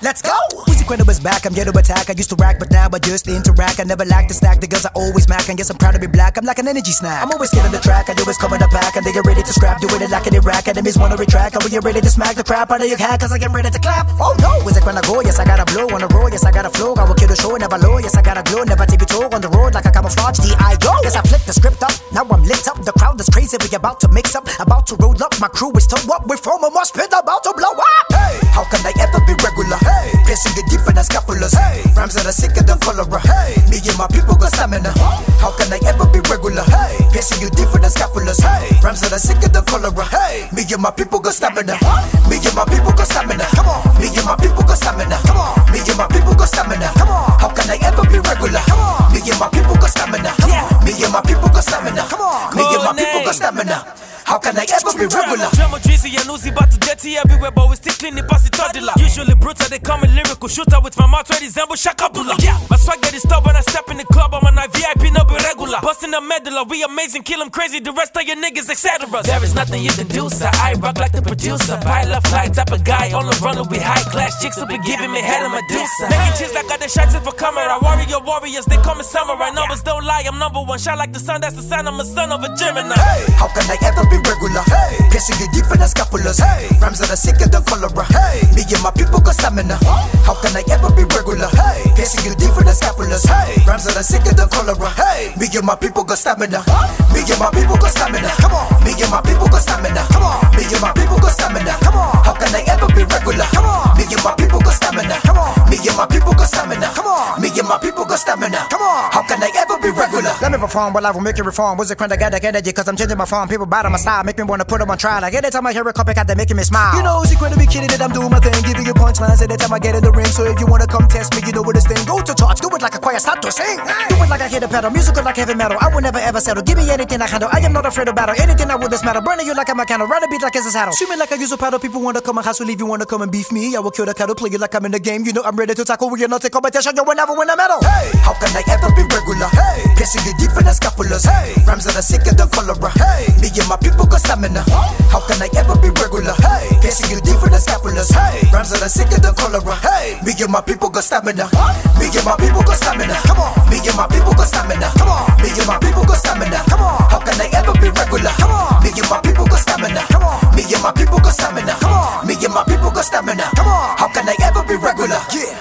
let's go. Uzi Quendo is back, I'm here to attack. I used to rack, but now I just interact. I never lack to stack the girls I always mac. And yes, I'm proud to be black, I'm like an energy snack. I'm always getting the track, I always come in the pack. And they get ready to scrap, doing it like an Iraq. Enemies wanna retract, and we get ready to smack the crap out of your hat. Cause I get ready to clap. Oh no, is it when I go? Yes, I gotta blow on the road. Yes, I gotta flow, I will kill the show, never low. Yes, I gotta glow, never take it on the road like a camouflage. D.I.O. Yes, I flipped the script up, now I'm lit up. The crowd is crazy, we about to mix up, about to roll up. My crew is toe up, we form a mosh pit, about to blow up. Hey, how can I ever be regular? Hey, piercing you deep in the scapulas. Hey, rhymes that are sicker than cholera. Hey, me and my people got stamina. How can I ever be regular? Hey, piercing you deep in the scapulas. Hey, rhymes that are sicker than cholera. Hey, me and my people got stamina. Me and my people got stamina. Come on, me and my people got stamina. Come on, me and my people got stamina. Come on, how can I ever be regular? Come on, me and my people got stamina. Come on, me and my people got stamina. Come on, me and my people got stamina. How can I ever be regular? Drama Drizzy and Uzi about to dirty everywhere, but we still clean it past the toddler. Usually brutal, they come in lyrical shooter with my mouth ready, Zambo Shakabula. Yeah, my swag get it stubborn when I step in the club, I'm on VIP, no be regular. Busting a medulla, we amazing, kill them crazy, the rest of your niggas, etc. There is nothing you can do, sir. I rock like the producer. Pile of fly, type of guy, on the run with high class chicks who be giving me head of Medusa. Making cheese like I got the shots for camera. Warriors, they call me samurai. Numbers don't lie, I'm number one. Shine like the sun, that's the sign, I'm a son of a Gemini. Hey, how can I ever be regular? Hey, piercing you deep in the scapulas. Hey, rhymes that are sicker than cholera. Hey, me and my people got stamina. How can I ever be regular? Hey, piercing you deep in the scapulas. Hey, rhymes that are sicker than cholera. Hey, me and my people got stamina. Me and my people got stamina. Come on, me and my people got stamina. Come on, me and my people got stamina. Come on, how can I ever be regular? Come on, me and my people got stamina. Come on, me and my people got stamina. Come on, me and my people got stamina. Come on, how can I ever be regular? Let me perform while I will make you reform. Was it when I got that energy? Cause I'm changing my form. People bite on my style, make me wanna put them on trial. Like anytime I hear a copycat, they're making me smile. You know, it's going to be kidding that I'm doing my thing, giving you punchlines every time I get in the ring. So if you wanna come test me, you know what this thing. Go to church, do it like a choir, start to sing. Do it like I hit a pedal, musical like heavy metal. I will never ever settle. Give me anything I handle. I am not afraid of battle. Anything I will this matter. Burning you like I'm a candle. Run a beat like it's a saddle. Shoot me like I use a paddle. People wanna come and hustle. If you wanna come and beef me, I will kill the cattle. Play you like I'm in the game. You know I'm ready to tackle. We're not in competition. You will never win a medal. Hey, how can I ever be regular? Hey, piercing you deep in the scapulas. Hey, rhymes that are sicker than cholera. Hey, me and my people got stamina. How can I ever be regular? Hey, piercing you deep in the scapulas. Hey, rhymes that are sicker than cholera. Hey, me and my people got stamina. Me and my people got stamina. Come on, me and my people got stamina. Come on, me and my people got stamina. Come on, how can I ever be regular? Come on, me and my people got stamina. Come on, me and my people got stamina. Come on, me and my people got stamina. Come on, how can I ever be regular? Yeah.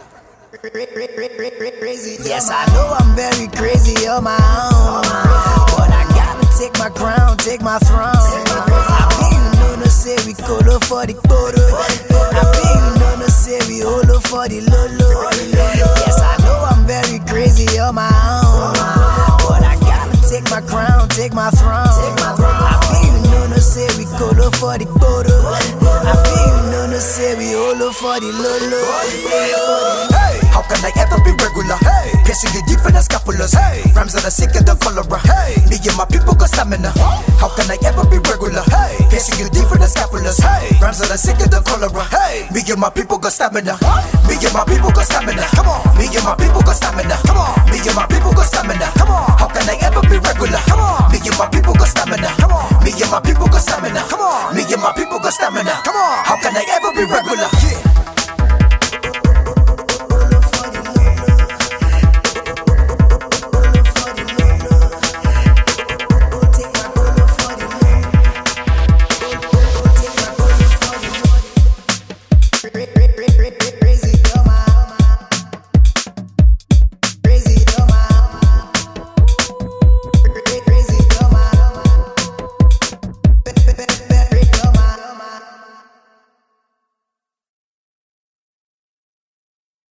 Yes, I know I'm very crazy on my own, but I gotta take my crown, take my throne. I mean, you know, no say we color for the photo. I mean, you know, no say we hold up for the lolo. Yes, I know I'm very crazy on my own, but I gotta take my crown, take my throne. I mean, you know, no say we color for the photo. I mean, you know, no say we hold up for the lolo. How can I ever be regular? Hey, piercing you deep in the scapulas. Hey, rhymes that are sicker than cholera. Hey, me and my people got stamina. How can I ever be regular? Hey, piercing you deep in the scapulas. Hey, rhymes that are sicker than cholera. Hey, me and my people got stamina. Me and my people got stamina. Come on, me and my people got stamina. Come on, me and my people got stamina. Come on, how can I ever be regular? Come on, me and my people got stamina. Come on, me and my people got stamina. Come on, me and my people got stamina. Come on, how can I ever be regular? Yeah.